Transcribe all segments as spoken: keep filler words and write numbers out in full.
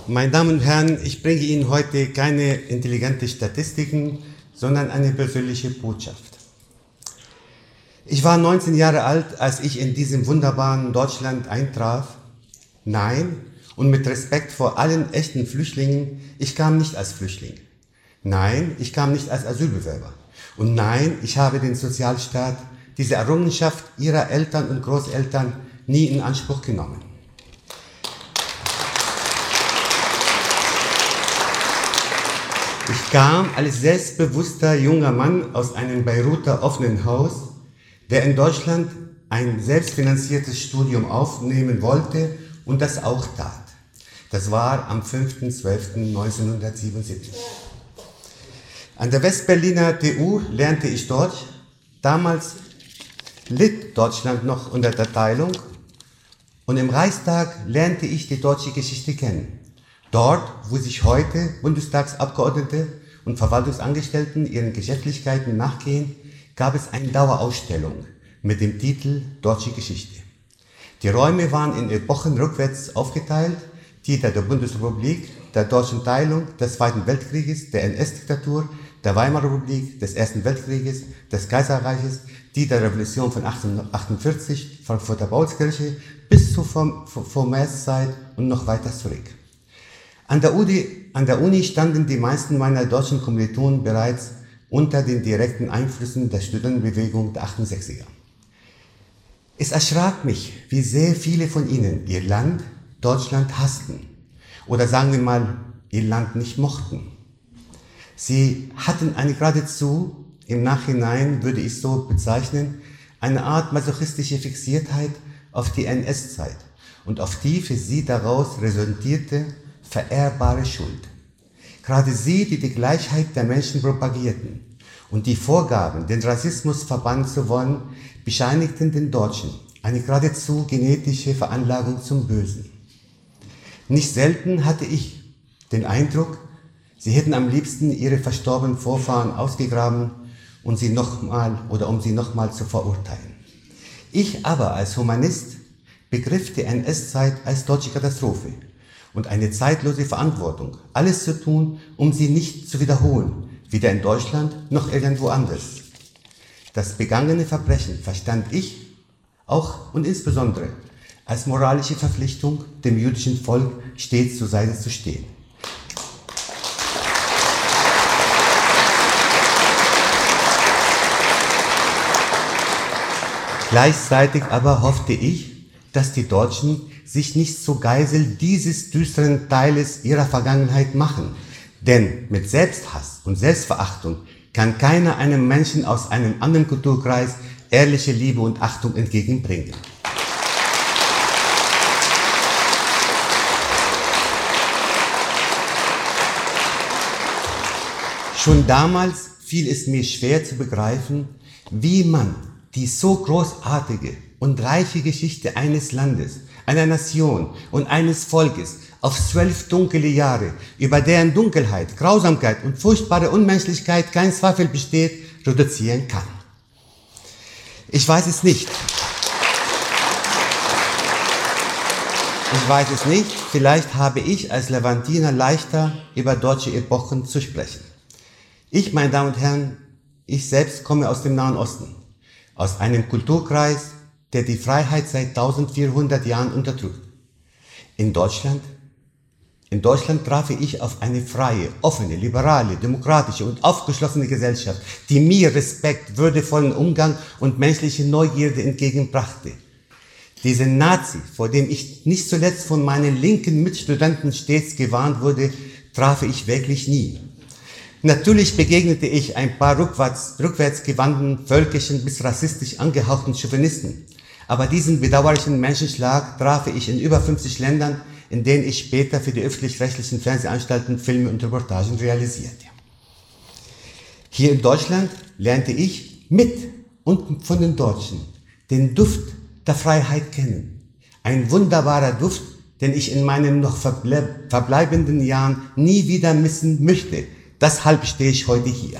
Meine Damen und Herren, ich bringe Ihnen heute keine intelligenten Statistiken, sondern eine persönliche Botschaft. Ich war neunzehn Jahre alt, als ich in diesem wunderbaren Deutschland eintraf. Nein, und mit Respekt vor allen echten Flüchtlingen, ich kam nicht als Flüchtling. Nein, ich kam nicht als Asylbewerber. Und nein, ich habe den Sozialstaat, diese Errungenschaft ihrer Eltern und Großeltern, nie in Anspruch genommen. Ich kam als selbstbewusster junger Mann aus einem Beiruter offenen Haus, der in Deutschland ein selbstfinanziertes Studium aufnehmen wollte und das auch tat. Das war am fünften zwölften neunzehnhundertsiebenundsiebzig. An der Westberliner T U lernte ich Deutsch. Damals litt Deutschland noch unter der Teilung und im Reichstag lernte ich die deutsche Geschichte kennen. Dort, wo sich heute Bundestagsabgeordnete und Verwaltungsangestellten ihren Geschäftlichkeiten nachgehen, gab es eine Dauerausstellung mit dem Titel Deutsche Geschichte. Die Räume waren in Epochen rückwärts aufgeteilt, die der Bundesrepublik, der deutschen Teilung, des Zweiten Weltkrieges, der N S-Diktatur, der Weimarer Republik, des Ersten Weltkrieges, des Kaiserreiches, die der Revolution von achtzehnhundertachtundvierzig, Frankfurter Paulskirche bis zur Vormärzzeit und noch weiter zurück. An der, Uni, an der Uni standen die meisten meiner deutschen Kommilitonen bereits unter den direkten Einflüssen der Studentenbewegung der achtundsechziger. Es erschrak mich, wie sehr viele von ihnen ihr Land, Deutschland, hassten oder sagen wir mal, ihr Land nicht mochten. Sie hatten eine geradezu, im Nachhinein würde ich so bezeichnen, eine Art masochistische Fixiertheit auf die N S-Zeit und auf die für sie daraus resultierte vererbbare Schuld. Gerade sie, die die Gleichheit der Menschen propagierten und die vorgaben, den Rassismus verbannen zu wollen, bescheinigten den Deutschen eine geradezu genetische Veranlagung zum Bösen. Nicht selten hatte ich den Eindruck, sie hätten am liebsten ihre verstorbenen Vorfahren ausgegraben und sie nochmal oder um sie nochmal zu verurteilen. Ich aber als Humanist begriff die N S-Zeit als deutsche Katastrophe und eine zeitlose Verantwortung, alles zu tun, um sie nicht zu wiederholen, weder in Deutschland noch irgendwo anders. Das begangene Verbrechen verstand ich auch und insbesondere als moralische Verpflichtung, dem jüdischen Volk stets zur Seite zu stehen. Gleichzeitig aber hoffte ich, dass die Deutschen sich nicht zur Geisel dieses düsteren Teiles ihrer Vergangenheit machen. Denn mit Selbsthass und Selbstverachtung kann keiner einem Menschen aus einem anderen Kulturkreis ehrliche Liebe und Achtung entgegenbringen. Schon damals fiel es mir schwer zu begreifen, wie man die so großartige und reiche Geschichte eines Landes, einer Nation und eines Volkes auf zwölf dunkle Jahre, über deren Dunkelheit, Grausamkeit und furchtbare Unmenschlichkeit kein Zweifel besteht, reduzieren kann. Ich weiß es nicht. Ich weiß es nicht, vielleicht habe ich als Levantiner leichter über deutsche Epochen zu sprechen. Ich, meine Damen und Herren, ich selbst komme aus dem Nahen Osten, aus einem Kulturkreis, der die Freiheit seit eintausendvierhundert Jahren unterdrückt. In Deutschland, in Deutschland traf ich auf eine freie, offene, liberale, demokratische und aufgeschlossene Gesellschaft, die mir Respekt, würdevollen Umgang und menschliche Neugierde entgegenbrachte. Diesen Nazi, vor dem ich nicht zuletzt von meinen linken Mitstudenten stets gewarnt wurde, traf ich wirklich nie. Natürlich begegnete ich ein paar rückwärts, rückwärts gewandten, völkischen bis rassistisch angehauchten Chauvinisten. Aber diesen bedauerlichen Menschenschlag traf ich in über fünfzig Ländern, in denen ich später für die öffentlich-rechtlichen Fernsehanstalten Filme und Reportagen realisierte. Hier in Deutschland lernte ich mit und von den Deutschen den Duft der Freiheit kennen. Ein wunderbarer Duft, den ich in meinen noch verbleibenden Jahren nie wieder missen möchte. Deshalb stehe ich heute hier.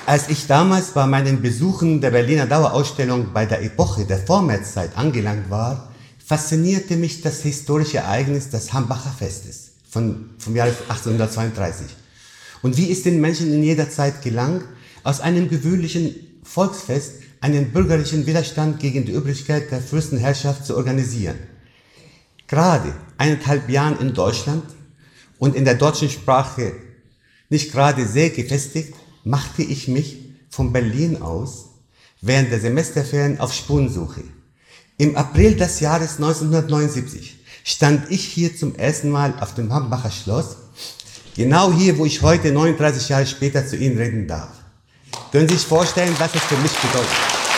Als ich damals bei meinen Besuchen der Berliner Dauerausstellung bei der Epoche der Vormärzzeit angelangt war, faszinierte mich das historische Ereignis des Hambacher Festes von, vom Jahre achtzehnhundertzweiunddreißig. Und wie es den Menschen in jeder Zeit gelang, aus einem gewöhnlichen Volksfest einen bürgerlichen Widerstand gegen die Übrigkeit der Fürstenherrschaft zu organisieren. Gerade eineinhalb Jahren in Deutschland und in der deutschen Sprache nicht gerade sehr gefestigt, machte ich mich von Berlin aus während der Semesterferien auf Spurensuche. Im April des Jahres neunzehnhundertneunundsiebzig stand ich hier zum ersten Mal auf dem Hambacher Schloss, genau hier, wo ich heute neununddreißig Jahre später zu Ihnen reden darf. Können Sie sich vorstellen, was es für mich bedeutet?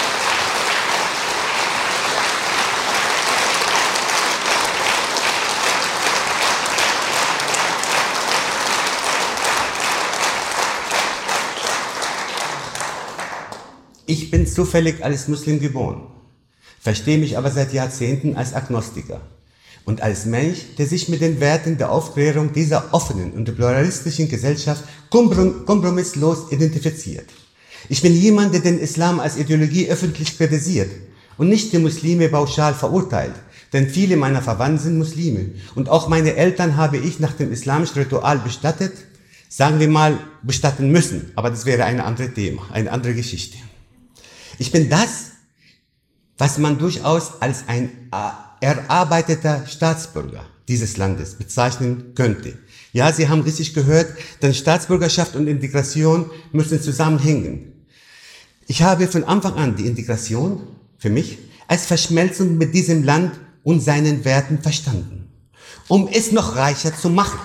Ich bin zufällig als Muslim geboren, verstehe mich aber seit Jahrzehnten als Agnostiker und als Mensch, der sich mit den Werten der Aufklärung dieser offenen und pluralistischen Gesellschaft kompromisslos identifiziert. Ich bin jemand, der den Islam als Ideologie öffentlich kritisiert und nicht die Muslime pauschal verurteilt, denn viele meiner Verwandten sind Muslime und auch meine Eltern habe ich nach dem islamischen Ritual bestattet, sagen wir mal bestatten müssen, aber das wäre ein anderes Thema, eine andere Geschichte. Ich bin das, was man durchaus als ein erarbeiteter Staatsbürger dieses Landes bezeichnen könnte. Ja, Sie haben richtig gehört, denn Staatsbürgerschaft und Integration müssen zusammenhängen. Ich habe von Anfang an die Integration für mich als Verschmelzung mit diesem Land und seinen Werten verstanden, um es noch reicher zu machen.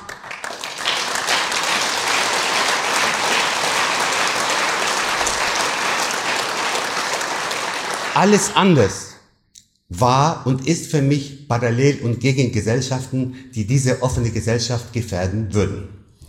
Alles anders war und ist für mich parallel und gegen Gesellschaften, die diese offene Gesellschaft gefährden würden.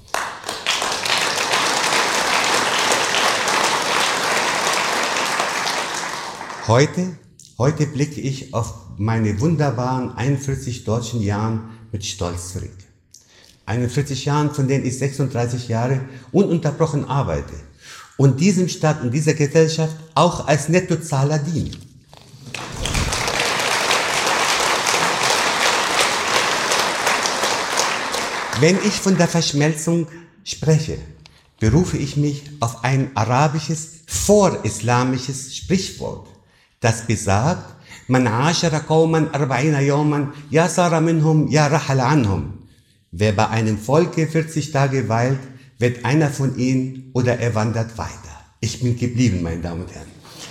Heute, heute blicke ich auf meine wunderbaren einundvierzig deutschen Jahren mit Stolz zurück. einundvierzig Jahren, von denen ich sechsunddreißig Jahre ununterbrochen arbeite und diesem Staat und dieser Gesellschaft auch als Nettozahler diene. Wenn ich von der Verschmelzung spreche, berufe ich mich auf ein arabisches, vorislamisches Sprichwort, das besagt, Man ashara qawman arba'ina yawman, ya sara minhum, ya rahala anhum. Wer bei einem Volke vierzig Tage weilt, wird einer von ihnen oder er wandert weiter. Ich bin geblieben, meine Damen und Herren.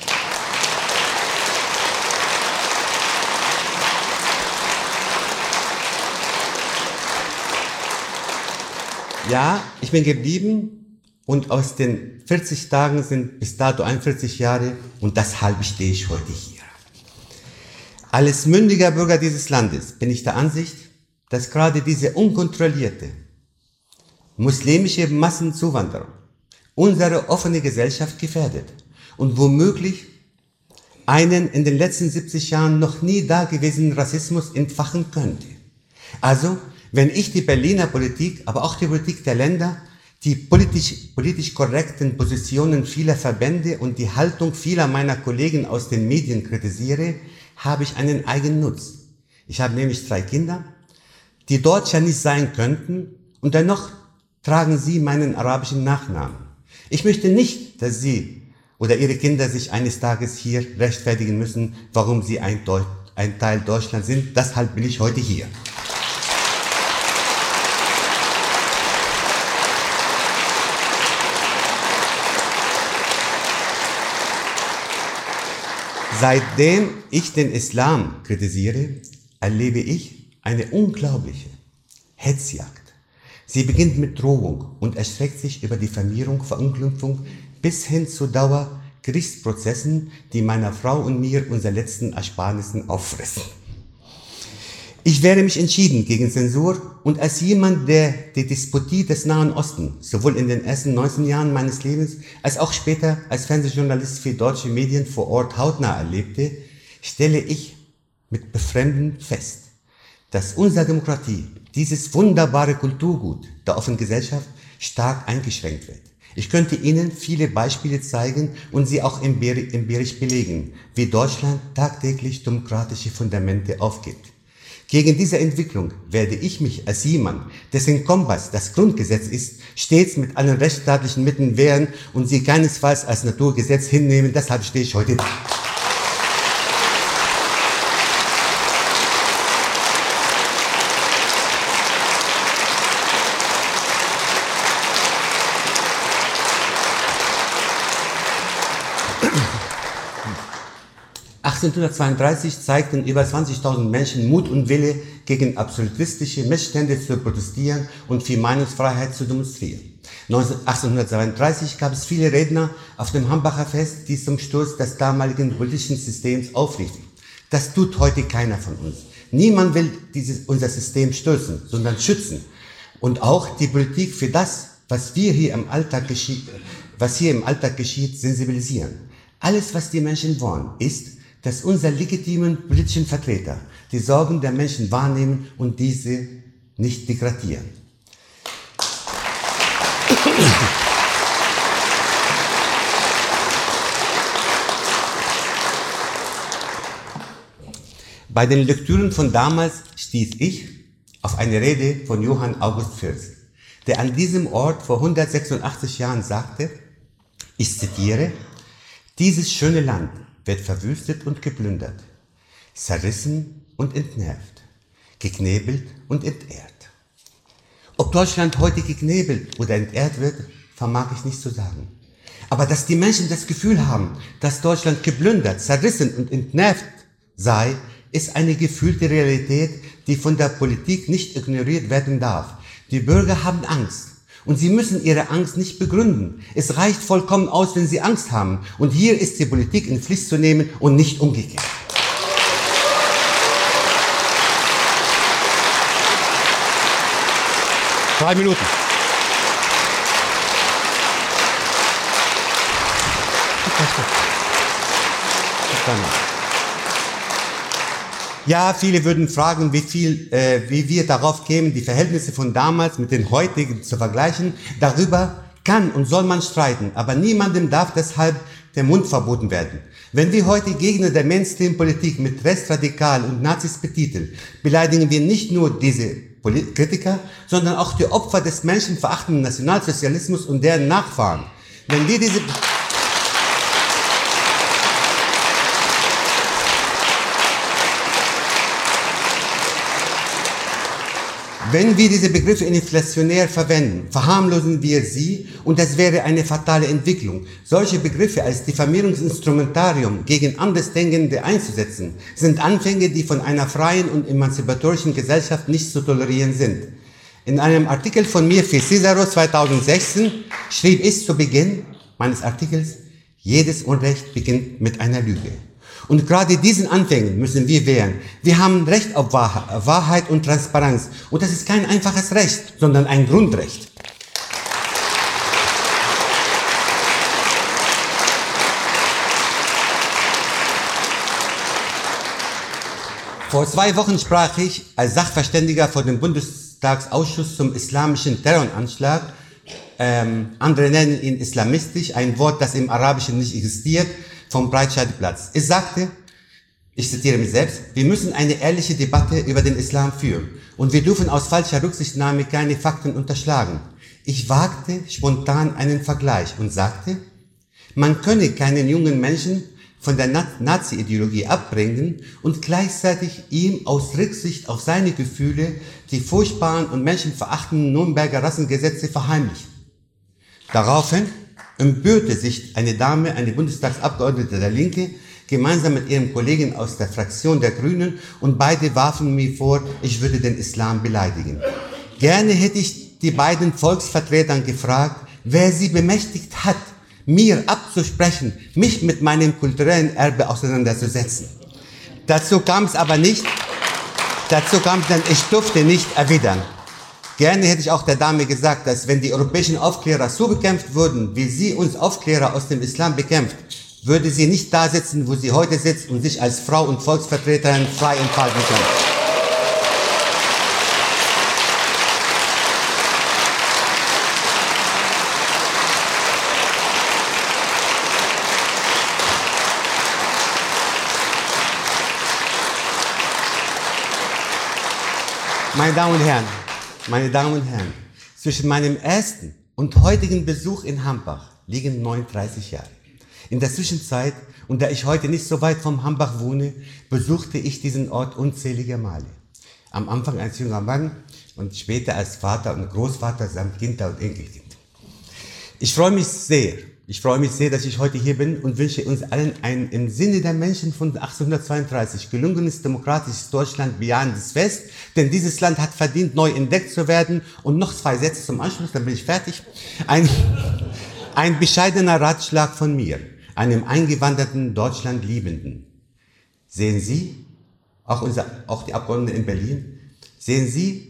Ja, ich bin geblieben und aus den vierzig Tagen sind bis dato einundvierzig Jahre und deshalb stehe ich heute hier. Als mündiger Bürger dieses Landes bin ich der Ansicht, dass gerade diese unkontrollierte muslimische Massenzuwanderung unsere offene Gesellschaft gefährdet und womöglich einen in den letzten siebzig Jahren noch nie dagewesenen Rassismus entfachen könnte. Also, wenn ich die Berliner Politik, aber auch die Politik der Länder, die politisch, politisch korrekten Positionen vieler Verbände und die Haltung vieler meiner Kollegen aus den Medien kritisiere, habe ich einen Eigennutz. Ich habe nämlich drei Kinder, die Deutscher nicht sein könnten und dennoch tragen sie meinen arabischen Nachnamen. Ich möchte nicht, dass sie oder ihre Kinder sich eines Tages hier rechtfertigen müssen, warum sie ein, Deu- ein Teil Deutschlands sind. Deshalb bin ich heute hier. Seitdem ich den Islam kritisiere, erlebe ich eine unglaubliche Hetzjagd. Sie beginnt mit Drohung und erstreckt sich über Diffamierung, Verunglimpfung bis hin zu Dauergerichtsprozessen, die meiner Frau und mir unsere letzten Ersparnissen auffressen. Ich wehre mich entschieden gegen Zensur und als jemand, der die Despotie des Nahen Ostens sowohl in den ersten neunzehn Jahren meines Lebens als auch später als Fernsehjournalist für deutsche Medien vor Ort hautnah erlebte, stelle ich mit Befremden fest, dass unsere Demokratie, dieses wunderbare Kulturgut der offenen Gesellschaft, stark eingeschränkt wird. Ich könnte Ihnen viele Beispiele zeigen und sie auch empirisch belegen, wie Deutschland tagtäglich demokratische Fundamente aufgibt. Gegen diese Entwicklung werde ich mich als jemand, dessen Kompass das Grundgesetz ist, stets mit allen rechtsstaatlichen Mitteln wehren und sie keinesfalls als Naturgesetz hinnehmen. Deshalb stehe ich heute da. achtzehnhundertzweiunddreißig zeigten über zwanzigtausend Menschen Mut und Wille, gegen absolutistische Missstände zu protestieren und für Meinungsfreiheit zu demonstrieren. achtzehnhundertzweiunddreißig gab es viele Redner auf dem Hambacher Fest, die zum Sturz des damaligen politischen Systems aufriefen. Das tut heute keiner von uns. Niemand will dieses, unser System stürzen, sondern schützen. Und auch die Politik für das, was wir hier im Alltag geschieht, was hier im Alltag geschieht, sensibilisieren. Alles, was die Menschen wollen, ist, dass unsere legitimen politischen Vertreter die Sorgen der Menschen wahrnehmen und diese nicht degradieren. Bei den Lektüren von damals stieß ich auf eine Rede von Johann August Fürst, der an diesem Ort vor hundertsechsundachtzig Jahren sagte, ich zitiere, dieses schöne Land wird verwüstet und geplündert, zerrissen und entnervt, geknebelt und entehrt. Ob Deutschland heute geknebelt oder entehrt wird, vermag ich nicht zu sagen. Aber dass die Menschen das Gefühl haben, dass Deutschland geplündert, zerrissen und entnervt sei, ist eine gefühlte Realität, die von der Politik nicht ignoriert werden darf. Die Bürger haben Angst. Und sie müssen ihre Angst nicht begründen. Es reicht vollkommen aus, wenn sie Angst haben. Und hier ist die Politik in Pflicht zu nehmen und nicht umgekehrt. Drei Minuten. Ja, viele würden fragen, wie viel, äh, wie wir darauf kämen, die Verhältnisse von damals mit den heutigen zu vergleichen. Darüber kann und soll man streiten, aber niemandem darf deshalb der Mund verboten werden. Wenn wir heute Gegner der Mainstream-Politik mit Rechtsradikalen und Nazis betiteln, beleidigen wir nicht nur diese Kritiker, sondern auch die Opfer des menschenverachtenden Nationalsozialismus und deren Nachfahren. Wenn wir diese Wenn wir diese Begriffe inflationär verwenden, verharmlosen wir sie und das wäre eine fatale Entwicklung. Solche Begriffe als Diffamierungsinstrumentarium gegen Andersdenkende einzusetzen, sind Anfänge, die von einer freien und emanzipatorischen Gesellschaft nicht zu tolerieren sind. In einem Artikel von mir für Cicero zweitausendsechzehn schrieb ich zu Beginn meines Artikels, jedes Unrecht beginnt mit einer Lüge. Und gerade diesen Anfängen müssen wir wehren. Wir haben Recht auf Wahrheit und Transparenz. Und das ist kein einfaches Recht, sondern ein Grundrecht. Vor zwei Wochen sprach ich als Sachverständiger vor dem Bundestagsausschuss zum islamischen Terroranschlag. Ähm, andere nennen ihn islamistisch, ein Wort, das im Arabischen nicht existiert, vom Breitscheidplatz. Ich sagte, ich zitiere mich selbst, wir müssen eine ehrliche Debatte über den Islam führen und wir dürfen aus falscher Rücksichtnahme keine Fakten unterschlagen. Ich wagte spontan einen Vergleich und sagte, man könne keinen jungen Menschen von der Nazi-Ideologie abbringen und gleichzeitig ihm aus Rücksicht auf seine Gefühle die furchtbaren und menschenverachtenden Nürnberger Rassengesetze verheimlichen. Daraufhin empörte sich eine Dame, eine Bundestagsabgeordnete der Linke, gemeinsam mit ihrem Kollegen aus der Fraktion der Grünen und beide warfen mir vor, ich würde den Islam beleidigen. Gerne hätte ich die beiden Volksvertretern gefragt, wer sie bemächtigt hat, mir abzusprechen, mich mit meinem kulturellen Erbe auseinanderzusetzen. Dazu kam es aber nicht, dazu kam es dann, ich durfte nicht erwidern. Gerne hätte ich auch der Dame gesagt, dass wenn die europäischen Aufklärer so bekämpft würden, wie sie uns Aufklärer aus dem Islam bekämpft, würde sie nicht da sitzen, wo sie heute sitzt und sich als Frau und Volksvertreterin frei entfalten kann. Meine Damen und Herren, meine Damen und Herren, zwischen meinem ersten und heutigen Besuch in Hambach liegen neununddreißig Jahre. In der Zwischenzeit, und da ich heute nicht so weit vom Hambach wohne, besuchte ich diesen Ort unzählige Male. Am Anfang als junger Mann und später als Vater und Großvater samt Kinder und Enkelkind. Ich freue mich sehr, ich freue mich sehr, dass ich heute hier bin und wünsche uns allen ein im Sinne der Menschen von achtzehnhundertzweiunddreißig gelungenes, demokratisches Deutschland bejahendes Fest, denn dieses Land hat verdient, neu entdeckt zu werden. Und noch zwei Sätze zum Anschluss, dann bin ich fertig. Ein, ein bescheidener Ratschlag von mir, einem eingewanderten Deutschlandliebenden. Sehen Sie, auch, unser, auch die Abgeordneten in Berlin, sehen Sie,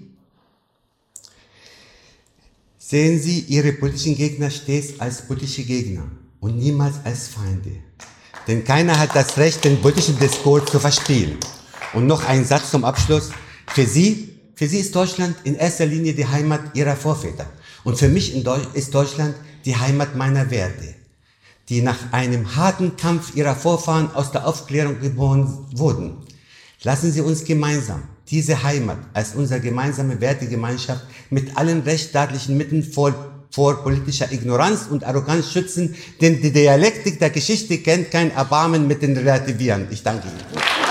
Sehen Sie Ihre politischen Gegner stets als politische Gegner und niemals als Feinde. Denn keiner hat das Recht, den politischen Diskurs zu verspielen. Und noch ein Satz zum Abschluss. Für Sie, für Sie ist Deutschland in erster Linie die Heimat Ihrer Vorväter. Und für mich ist Deutschland die Heimat meiner Werte, die nach einem harten Kampf ihrer Vorfahren aus der Aufklärung geboren wurden. Lassen Sie uns gemeinsam diese Heimat als unsere gemeinsame Wertegemeinschaft mit allen rechtsstaatlichen Mitteln vor, vor politischer Ignoranz und Arroganz schützen, denn die Dialektik der Geschichte kennt kein Erbarmen mit den Relativieren. Ich danke Ihnen.